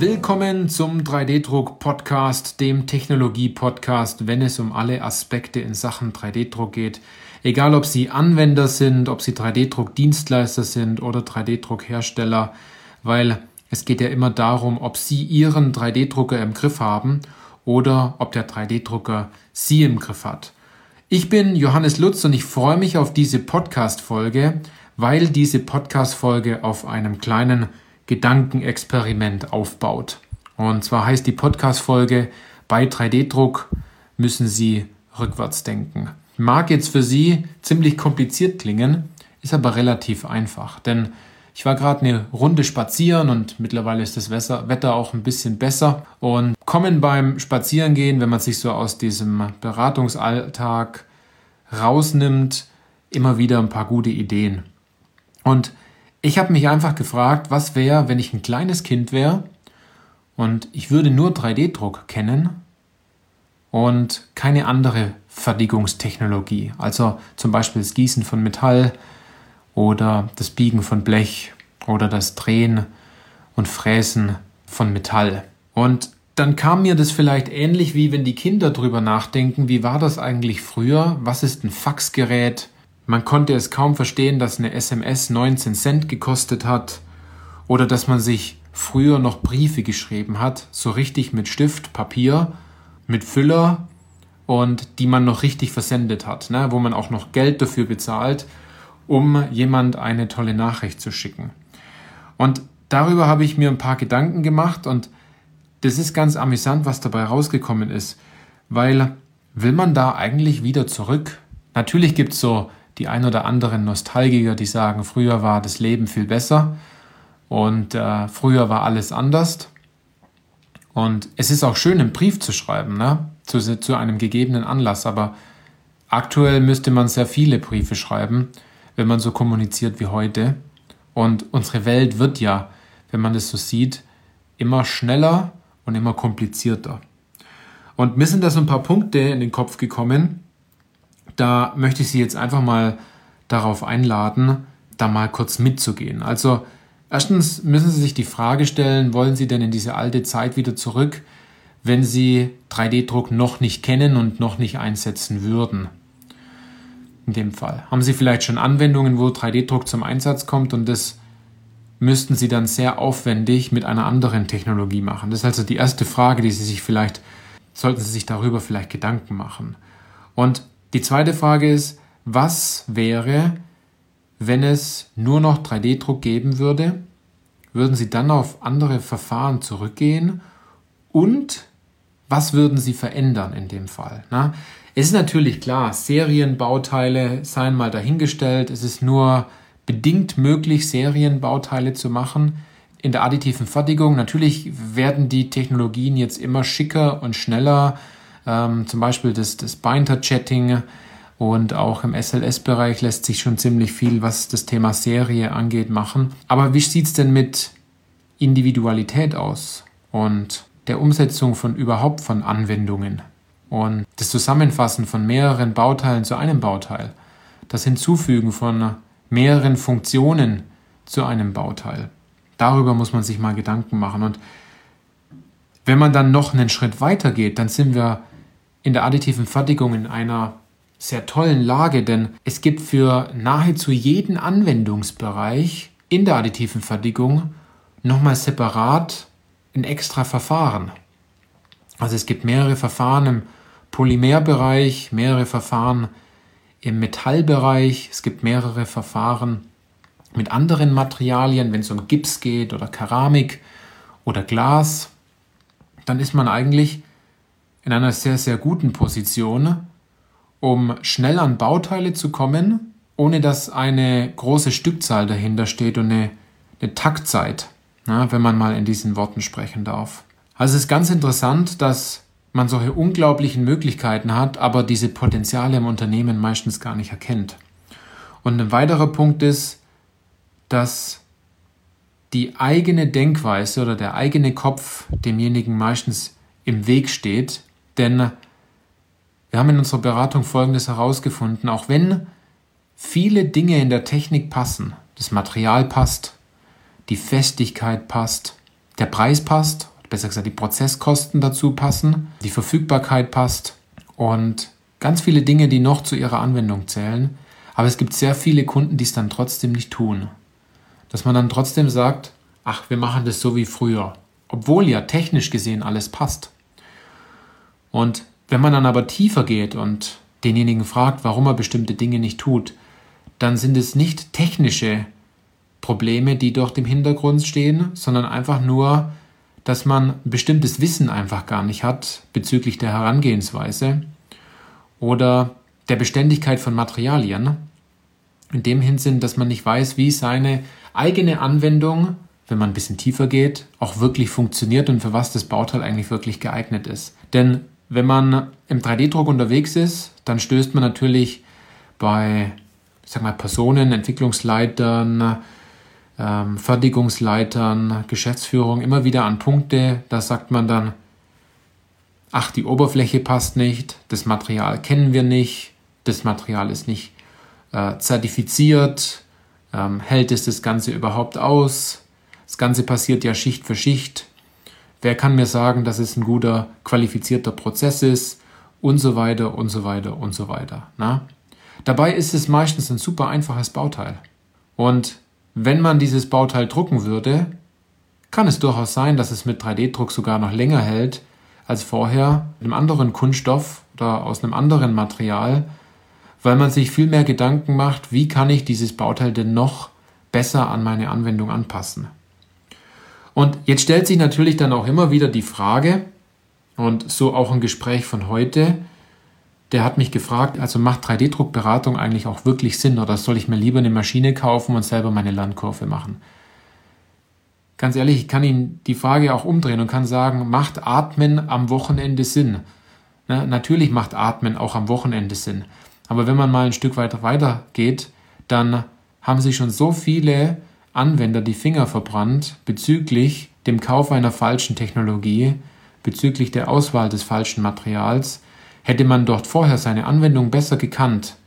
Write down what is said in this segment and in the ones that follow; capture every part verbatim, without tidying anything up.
Willkommen zum drei D Druck Podcast, dem Technologie-Podcast, wenn es um alle Aspekte in Sachen drei D Druck geht. Egal, ob Sie Anwender sind, ob Sie drei D Druck Dienstleister sind oder drei D Druck Hersteller, weil es geht ja immer darum, ob Sie Ihren drei D Drucker im Griff haben oder ob der drei D Drucker Sie im Griff hat. Ich bin Johannes Lutz und ich freue mich auf diese Podcast-Folge, weil diese Podcast-Folge auf einem kleinen Gedankenexperiment aufbaut. Und zwar heißt die Podcast-Folge: Bei drei D Druck müssen Sie rückwärts denken. Mag jetzt für Sie ziemlich kompliziert klingen, ist aber relativ einfach. Denn ich war gerade eine Runde spazieren und mittlerweile ist das Wetter auch ein bisschen besser. Und kommen beim Spazierengehen, wenn man sich so aus diesem Beratungsalltag rausnimmt, immer wieder ein paar gute Ideen. Und ich habe mich einfach gefragt, was wäre, wenn ich ein kleines Kind wäre und ich würde nur drei D Druck kennen und keine andere Fertigungstechnologie. Also zum Beispiel das Gießen von Metall oder das Biegen von Blech oder das Drehen und Fräsen von Metall. Und dann kam mir das vielleicht ähnlich, wie wenn die Kinder drüber nachdenken, wie war das eigentlich früher? Was ist ein Faxgerät? Man konnte es kaum verstehen, dass eine S M S neunzehn Cent gekostet hat oder dass man sich früher noch Briefe geschrieben hat, so richtig mit Stift, Papier, mit Füller und die man noch richtig versendet hat, ne, wo man auch noch Geld dafür bezahlt, um jemand eine tolle Nachricht zu schicken. Und darüber habe ich mir ein paar Gedanken gemacht und das ist ganz amüsant, was dabei rausgekommen ist, weil will man da eigentlich wieder zurück? Natürlich gibt es so die ein oder anderen Nostalgiker, die sagen, früher war das Leben viel besser und äh, früher war alles anders. Und es ist auch schön, einen Brief zu schreiben, ne? zu, zu einem gegebenen Anlass, aber aktuell müsste man sehr viele Briefe schreiben, wenn man so kommuniziert wie heute. Und unsere Welt wird ja, wenn man das so sieht, immer schneller und immer komplizierter. Und mir sind da so ein paar Punkte in den Kopf gekommen. Da möchte ich Sie jetzt einfach mal darauf einladen, da mal kurz mitzugehen. Also erstens müssen Sie sich die Frage stellen, wollen Sie denn in diese alte Zeit wieder zurück, wenn Sie drei D Druck noch nicht kennen und noch nicht einsetzen würden? In dem Fall. Haben Sie vielleicht schon Anwendungen, wo drei D Druck zum Einsatz kommt und das müssten Sie dann sehr aufwendig mit einer anderen Technologie machen? Das ist also die erste Frage, die Sie sich vielleicht, sollten Sie sich darüber vielleicht Gedanken machen. Und die zweite Frage ist, was wäre, wenn es nur noch drei D Druck geben würde? Würden Sie dann auf andere Verfahren zurückgehen? Und was würden Sie verändern in dem Fall? Na, es ist natürlich klar, Serienbauteile seien mal dahingestellt. Es ist nur bedingt möglich, Serienbauteile zu machen. In der additiven Fertigung, natürlich werden die Technologien jetzt immer schicker und schneller. Ähm, zum Beispiel das, das Binder-Jetting und auch im S L S-Bereich lässt sich schon ziemlich viel, was das Thema Serie angeht, machen. Aber wie sieht es denn mit Individualität aus und der Umsetzung von überhaupt von Anwendungen und das Zusammenfassen von mehreren Bauteilen zu einem Bauteil, das Hinzufügen von mehreren Funktionen zu einem Bauteil? Darüber muss man sich mal Gedanken machen. Und wenn man dann noch einen Schritt weiter geht, dann sind wir in der additiven Fertigung in einer sehr tollen Lage, denn es gibt für nahezu jeden Anwendungsbereich in der additiven Fertigung nochmal separat ein extra Verfahren. Also es gibt mehrere Verfahren im Polymerbereich, mehrere Verfahren im Metallbereich, es gibt mehrere Verfahren mit anderen Materialien, wenn es um Gips geht oder Keramik oder Glas, dann ist man eigentlich in einer sehr, sehr guten Position, um schnell an Bauteile zu kommen, ohne dass eine große Stückzahl dahinter steht und eine, eine Taktzeit, na, wenn man mal in diesen Worten sprechen darf. Also es ist ganz interessant, dass man solche unglaublichen Möglichkeiten hat, aber diese Potenziale im Unternehmen meistens gar nicht erkennt. Und ein weiterer Punkt ist, dass die eigene Denkweise oder der eigene Kopf demjenigen meistens im Weg steht, denn wir haben in unserer Beratung Folgendes herausgefunden: Auch wenn viele Dinge in der Technik passen, das Material passt, die Festigkeit passt, der Preis passt besser gesagt die Prozesskosten dazu passen, die Verfügbarkeit passt und ganz viele Dinge, die noch zu ihrer Anwendung zählen. Aber es gibt sehr viele Kunden, die es dann trotzdem nicht tun. Dass man dann trotzdem sagt, ach, wir machen das so wie früher. Obwohl ja technisch gesehen alles passt. Und wenn man dann aber tiefer geht und denjenigen fragt, warum er bestimmte Dinge nicht tut, dann sind es nicht technische Probleme, die dort im Hintergrund stehen, sondern einfach nur, dass man ein bestimmtes Wissen einfach gar nicht hat bezüglich der Herangehensweise oder der Beständigkeit von Materialien. In dem Hinsinn, dass man nicht weiß, wie seine eigene Anwendung, wenn man ein bisschen tiefer geht, auch wirklich funktioniert und für was das Bauteil eigentlich wirklich geeignet ist. Denn wenn man im drei D Druck unterwegs ist, dann stößt man natürlich bei, ich sag mal, Personen, Entwicklungsleitern, ähm, Fertigungsleitern, Geschäftsführung immer wieder an Punkte, da sagt man dann, ach, die Oberfläche passt nicht, das Material kennen wir nicht, das Material ist nicht äh, zertifiziert, ähm, hält es das Ganze überhaupt aus? Das Ganze passiert ja Schicht für Schicht. Wer kann mir sagen, dass es ein guter, qualifizierter Prozess ist? Und so weiter und so weiter und so weiter. Na? Dabei ist es meistens ein super einfaches Bauteil. Und wenn man dieses Bauteil drucken würde, kann es durchaus sein, dass es mit drei D Druck sogar noch länger hält als vorher mit einem anderen Kunststoff oder aus einem anderen Material, weil man sich viel mehr Gedanken macht, wie kann ich dieses Bauteil denn noch besser an meine Anwendung anpassen. Und jetzt stellt sich natürlich dann auch immer wieder die Frage, und so auch ein Gespräch von heute, der hat mich gefragt, also macht drei D Druckberatung eigentlich auch wirklich Sinn oder soll ich mir lieber eine Maschine kaufen und selber meine Lernkurve machen? Ganz ehrlich, ich kann Ihnen die Frage auch umdrehen und kann sagen, macht Atmen am Wochenende Sinn? Na, natürlich macht Atmen auch am Wochenende Sinn. Aber wenn man mal ein Stück weiter weiter geht, dann haben sich schon so viele Anwender die Finger verbrannt bezüglich dem Kauf einer falschen Technologie, bezüglich der Auswahl des falschen Materials. Hätte man dort vorher seine Anwendung besser gekannt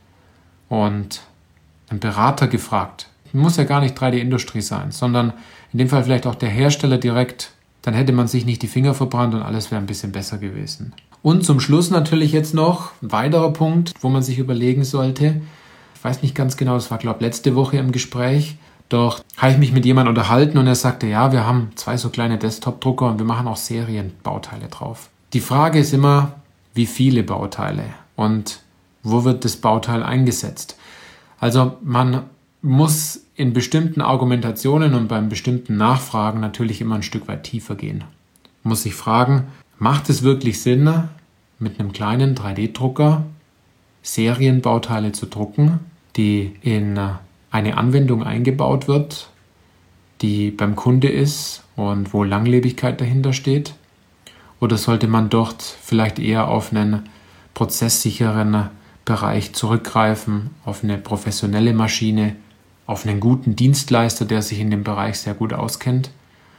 und einen Berater gefragt, muss ja gar nicht drei D Industrie sein, sondern in dem Fall vielleicht auch der Hersteller direkt, dann hätte man sich nicht die Finger verbrannt und alles wäre ein bisschen besser gewesen. Und zum Schluss natürlich jetzt noch ein weiterer Punkt, wo man sich überlegen sollte. Ich weiß nicht ganz genau, das war glaube ich letzte Woche im Gespräch, doch habe ich mich mit jemandem unterhalten und er sagte, ja, wir haben zwei so kleine Desktop-Drucker und wir machen auch Serienbauteile drauf. Die Frage ist immer, wie viele Bauteile und wo wird das Bauteil eingesetzt? Also man muss in bestimmten Argumentationen und beim bestimmten Nachfragen natürlich immer ein Stück weit tiefer gehen. Man muss sich fragen, macht es wirklich Sinn, mit einem kleinen drei D Drucker Serienbauteile zu drucken, die in eine Anwendung eingebaut wird, die beim Kunde ist und wo Langlebigkeit dahinter steht? Oder sollte man dort vielleicht eher auf einen prozesssicheren Bereich zurückgreifen, auf eine professionelle Maschine, auf einen guten Dienstleister, der sich in dem Bereich sehr gut auskennt?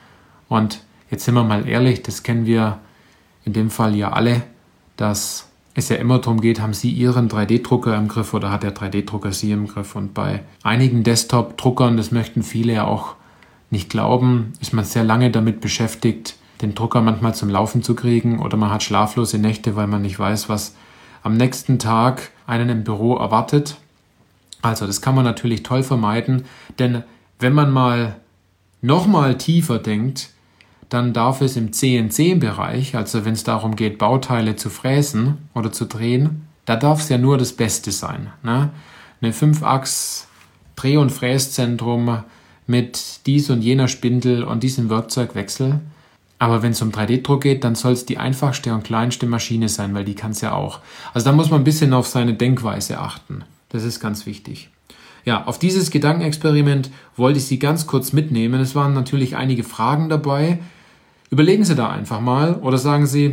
Und jetzt sind wir mal ehrlich, das kennen wir in dem Fall ja alle, dass es ja immer darum geht, haben Sie Ihren drei D Drucker im Griff oder hat der drei D Drucker Sie im Griff? Und bei einigen Desktop-Druckern, das möchten viele ja auch nicht glauben, ist man sehr lange damit beschäftigt, den Drucker manchmal zum Laufen zu kriegen oder man hat schlaflose Nächte, weil man nicht weiß, was am nächsten Tag einen im Büro erwartet. Also das kann man natürlich toll vermeiden, denn wenn man mal nochmal tiefer denkt, dann darf es im C N C-Bereich, also wenn es darum geht, Bauteile zu fräsen oder zu drehen, da darf es ja nur das Beste sein. Ne? Eine fünf-Achs Dreh- und Fräszentrum mit dies und jener Spindel und diesem Werkzeugwechsel. Aber wenn es um drei D Druck geht, dann soll es die einfachste und kleinste Maschine sein, weil die kann es ja auch. Also da muss man ein bisschen auf seine Denkweise achten. Das ist ganz wichtig. Ja, auf dieses Gedankenexperiment wollte ich Sie ganz kurz mitnehmen. Es waren natürlich einige Fragen dabei. Überlegen Sie da einfach mal oder sagen Sie,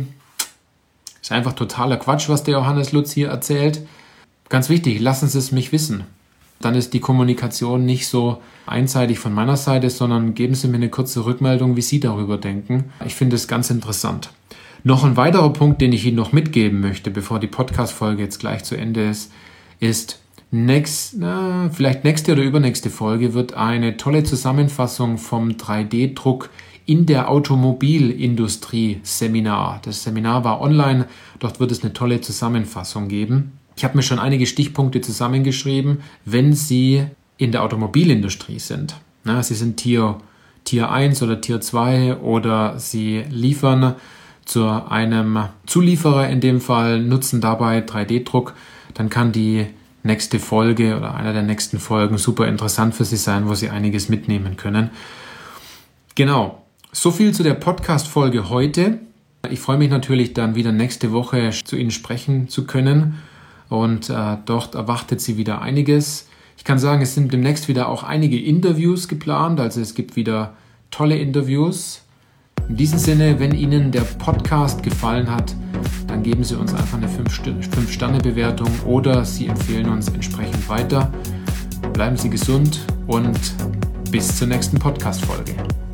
ist einfach totaler Quatsch, was der Johannes Lutz hier erzählt. Ganz wichtig, lassen Sie es mich wissen. Dann ist die Kommunikation nicht so einseitig von meiner Seite, sondern geben Sie mir eine kurze Rückmeldung, wie Sie darüber denken. Ich finde es ganz interessant. Noch ein weiterer Punkt, den ich Ihnen noch mitgeben möchte, bevor die Podcast-Folge jetzt gleich zu Ende ist, ist, Next, na, vielleicht nächste oder übernächste Folge wird eine tolle Zusammenfassung vom drei D Druck in der Automobilindustrie Seminar. Das Seminar war online, dort wird es eine tolle Zusammenfassung geben. Ich habe mir schon einige Stichpunkte zusammengeschrieben, wenn Sie in der Automobilindustrie sind. Na, Sie sind Tier, Tier eins oder Tier zwei oder Sie liefern zu einem Zulieferer in dem Fall, nutzen dabei drei D Druck, dann kann die nächste Folge oder einer der nächsten Folgen super interessant für Sie sein, wo Sie einiges mitnehmen können. Genau, so viel zu der Podcast-Folge heute. Ich freue mich natürlich dann wieder nächste Woche zu Ihnen sprechen zu können und äh, dort erwartet Sie wieder einiges. Ich kann sagen, es sind demnächst wieder auch einige Interviews geplant, also es gibt wieder tolle Interviews. In diesem Sinne, wenn Ihnen der Podcast gefallen hat, dann geben Sie uns einfach eine fünf Sterne Bewertung oder Sie empfehlen uns entsprechend weiter. Bleiben Sie gesund und bis zur nächsten Podcast-Folge.